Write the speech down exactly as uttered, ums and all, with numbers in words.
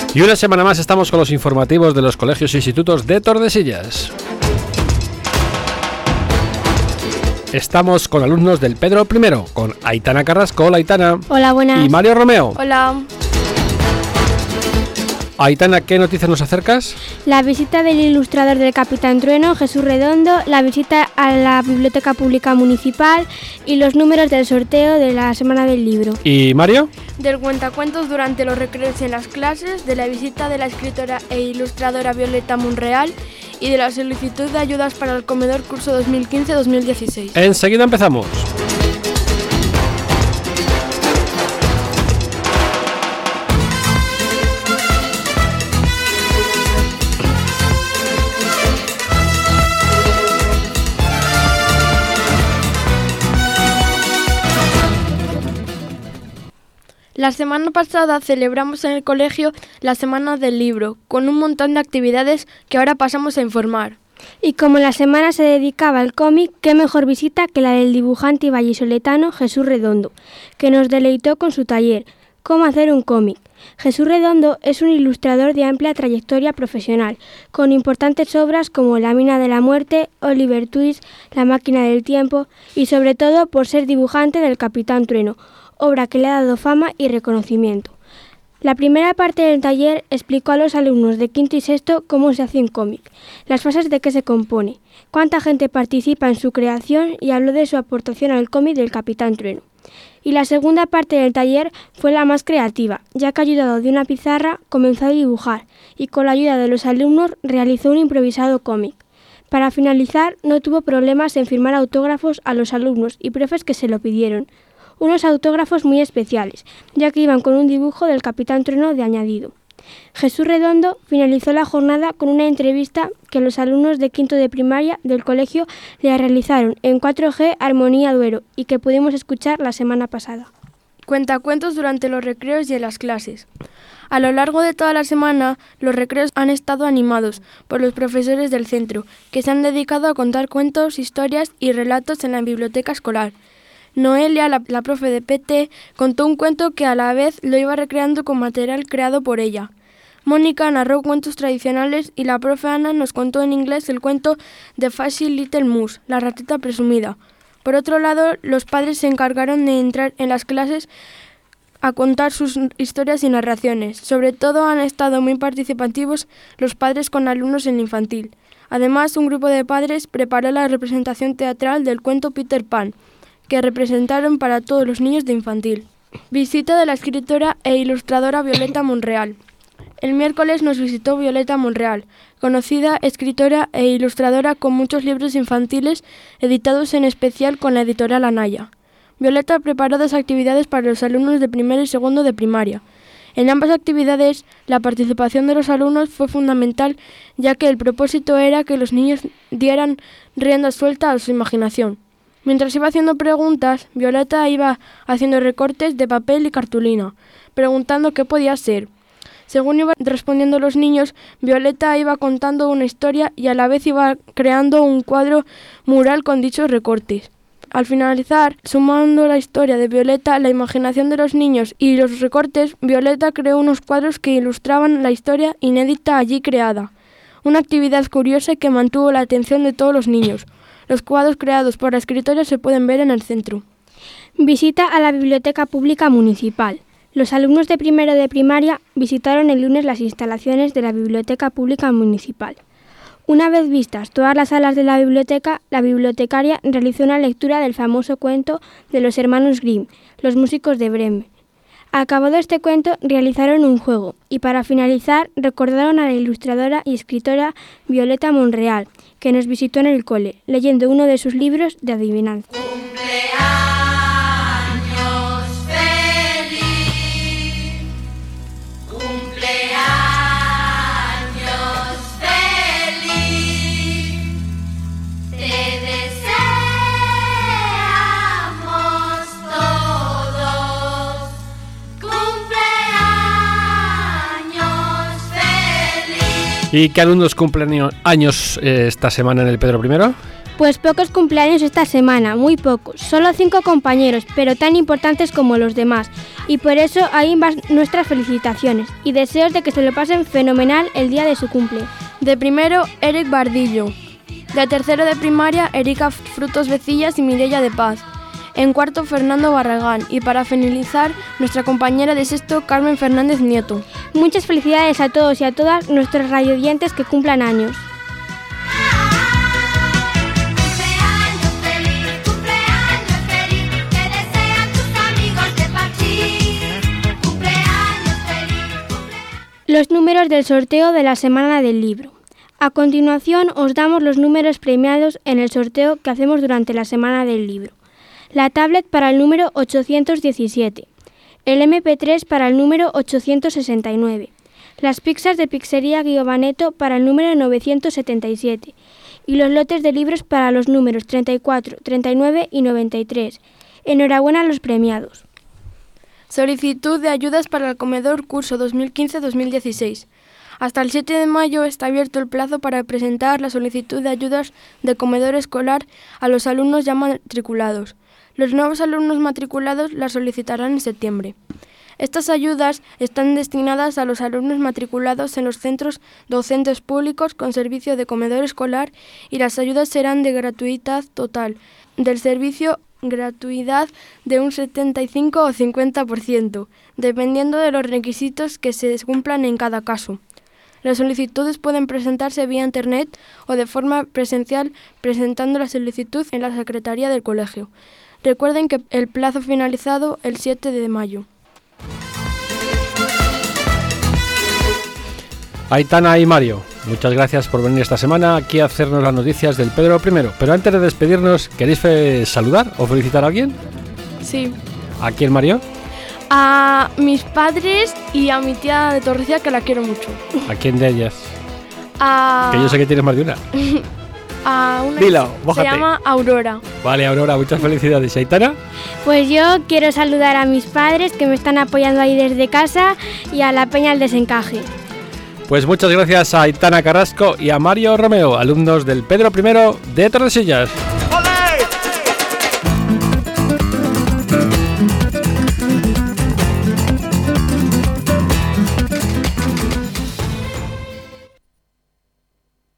Y una semana más estamos con los informativos de los colegios e institutos de Tordesillas. Estamos con alumnos del Pedro primero, con Aitana Carrasco. Hola, Aitana. Hola, buenas. Y Mario Romeo. Hola. Aitana, ¿qué noticias nos acercas? La visita del ilustrador del Capitán Trueno, Jesús Redondo, la visita a la Biblioteca Pública Municipal y los números del sorteo de la Semana del Libro. ¿Y Mario? Del cuentacuentos durante los recreos en las clases, de la visita de la escritora e ilustradora Violeta Monreal y de la solicitud de ayudas para el comedor curso dos mil quince dos mil dieciséis. Enseguida empezamos. La semana pasada celebramos en el colegio la Semana del Libro, con un montón de actividades que ahora pasamos a informar. Y como la semana se dedicaba al cómic, qué mejor visita que la del dibujante y vallisoletano Jesús Redondo, que nos deleitó con su taller, Cómo hacer un cómic. Jesús Redondo es un ilustrador de amplia trayectoria profesional, con importantes obras como La mina de la muerte, Oliver Twist, La máquina del tiempo y sobre todo por ser dibujante del Capitán Trueno, obra que le ha dado fama y reconocimiento. La primera parte del taller explicó a los alumnos de quinto y sexto cómo se hace un cómic, las fases de qué se compone, cuánta gente participa en su creación y habló de su aportación al cómic del Capitán Trueno. Y la segunda parte del taller fue la más creativa, ya que ayudado de una pizarra comenzó a dibujar y con la ayuda de los alumnos realizó un improvisado cómic. Para finalizar, no tuvo problemas en firmar autógrafos a los alumnos y profes que se lo pidieron. Unos autógrafos muy especiales, ya que iban con un dibujo del Capitán Trueno de añadido. Jesús Redondo finalizó la jornada con una entrevista que los alumnos de quinto de primaria del colegio le realizaron en cuatro G Armonía Duero y que pudimos escuchar la semana pasada. Cuentacuentos durante los recreos y en las clases. A lo largo de toda la semana, los recreos han estado animados por los profesores del centro, que se han dedicado a contar cuentos, historias y relatos en la biblioteca escolar. Noelia, la, la profe de P T, contó un cuento que a la vez lo iba recreando con material creado por ella. Mónica narró cuentos tradicionales y la profe Ana nos contó en inglés el cuento The Fussy Little Mouse, la ratita presumida. Por otro lado, los padres se encargaron de entrar en las clases a contar sus historias y narraciones. Sobre todo han estado muy participativos los padres con alumnos en infantil. Además, un grupo de padres preparó la representación teatral del cuento Peter Pan, que representaron para todos los niños de infantil. Visita de la escritora e ilustradora Violeta Monreal. El miércoles nos visitó Violeta Monreal, conocida escritora e ilustradora con muchos libros infantiles editados en especial con la editorial Anaya. Violeta preparó dos actividades para los alumnos de primero y segundo de primaria. En ambas actividades, la participación de los alumnos fue fundamental, ya que el propósito era que los niños dieran rienda suelta a su imaginación. Mientras iba haciendo preguntas, Violeta iba haciendo recortes de papel y cartulina, preguntando qué podía ser. Según iban respondiendo los niños, Violeta iba contando una historia y a la vez iba creando un cuadro mural con dichos recortes. Al finalizar, sumando la historia de Violeta, la imaginación de los niños y los recortes, Violeta creó unos cuadros que ilustraban la historia inédita allí creada. Una actividad curiosa que mantuvo la atención de todos los niños. Los cuadros creados por la escritora se pueden ver en el centro. Visita a la Biblioteca Pública Municipal. Los alumnos de primero de primaria visitaron el lunes las instalaciones de la Biblioteca Pública Municipal. Una vez vistas todas las salas de la biblioteca, la bibliotecaria realizó una lectura del famoso cuento de los hermanos Grimm, Los músicos de Bremen. Acabado este cuento, realizaron un juego y para finalizar recordaron a la ilustradora y escritora Violeta Monreal, que nos visitó en el cole, leyendo uno de sus libros de adivinanza. Cumpleaños feliz, cumpleaños feliz, te deseamos todos, cumpleaños feliz. ¿Y qué alumnos cumplen años eh, esta semana en el Pedro primero? Pues pocos cumpleaños esta semana, muy pocos. Solo cinco compañeros, pero tan importantes como los demás. Y por eso ahí van nuestras felicitaciones y deseos de que se lo pasen fenomenal el día de su cumple. De primero, Eric Bardillo. De tercero de primaria, Erika Frutos Vecillas y Mireia de Paz. En cuarto, Fernando Barragán. Y para finalizar, nuestra compañera de sexto, Carmen Fernández Nieto. Muchas felicidades a todos y a todas nuestros radioyentes que cumplan años. Cumpleaños feliz, cumpleaños feliz, te desean tus amigos de Parchís. Cumpleaños feliz, cumpleaños. Los números del sorteo de la semana del libro. A continuación os damos los números premiados en el sorteo que hacemos durante la semana del libro. La tablet para el número ochocientos diecisiete, el eme pe tres para el número ochocientos sesenta y nueve, las pizzas de Pizzería Giovanetto para el número novecientos setenta y siete y los lotes de libros para los números treinta y cuatro, treinta y nueve y noventa y tres. Enhorabuena a los premiados. Solicitud de ayudas para el comedor curso dos mil quince dos mil dieciséis. Hasta el siete de mayo está abierto el plazo para presentar la solicitud de ayudas de comedor escolar a los alumnos ya matriculados. Los nuevos alumnos matriculados las solicitarán en septiembre. Estas ayudas están destinadas a los alumnos matriculados en los centros docentes públicos con servicio de comedor escolar y las ayudas serán de gratuidad total, del servicio gratuidad de un setenta y cinco o cincuenta por ciento, dependiendo de los requisitos que se cumplan en cada caso. Las solicitudes pueden presentarse vía internet o de forma presencial presentando la solicitud en la Secretaría del Colegio. Recuerden que el plazo finalizado el siete de mayo. Aitana y Mario, muchas gracias por venir esta semana aquí a hacernos las noticias del Pedro primero. Pero antes de despedirnos, ¿queréis fe- saludar o felicitar a alguien? Sí. ¿A quién, Mario? A mis padres y a mi tía de Torrecilla, que la quiero mucho. ¿A quién de ellas? A, Que yo sé que tienes más de una. a una Dilo, que se mójate. llama Aurora. Vale, Aurora, muchas felicidades. ¿Y Aitana? Pues yo quiero saludar a mis padres que me están apoyando ahí desde casa y a la Peña al Desencaje. Pues muchas gracias a Aitana Carrasco y a Mario Romeo, alumnos del Pedro primero de Tordesillas.